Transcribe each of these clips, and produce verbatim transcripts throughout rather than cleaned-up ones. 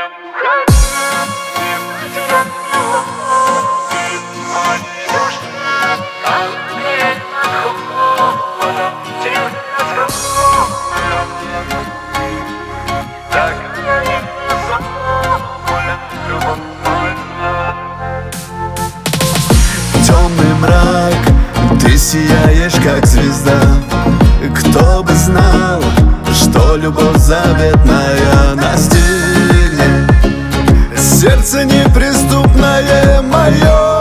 Темный мрак, ты сияешь как звезда. Кто бы знал, что любовь заветная настигнет сердце неприступное мое.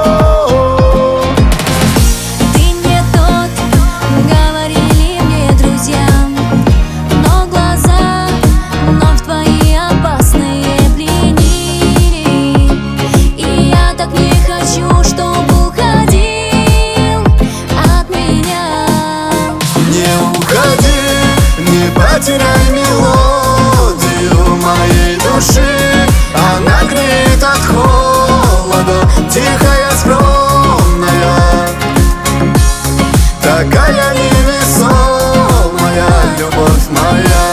Потеряй мелодию моей души, она греет от холода, тихая, скромная, такая невесомая любовь моя.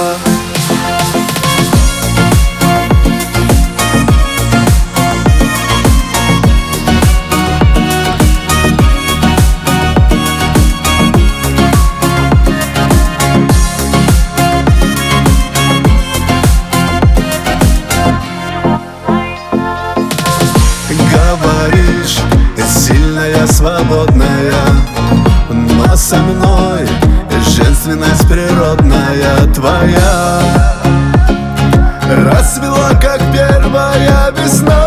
Говоришь, сильная, свободная, но со мной женственность природная твоя расцвела, как первая весна.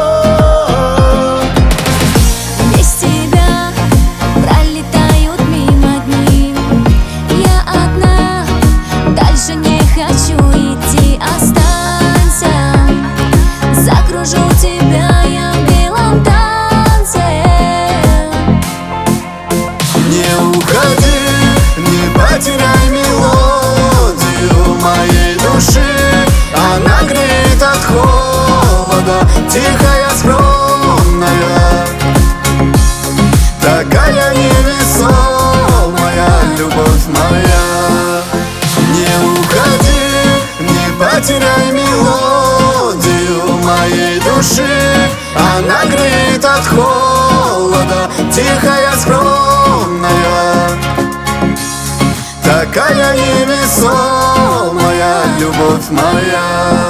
Без тебя пролетают мимо дни, я одна, дальше не хочу идти. Останься, закружу тебя я в белом танце. Не уходи, не потеряй мелодию моей души, она греет от холода, тихая, скромная, такая невесомая любовь моя. Не уходи, не потеряй мелодию моей души, она греет от холода, тихая, скромная, такая невесомая любовь моя.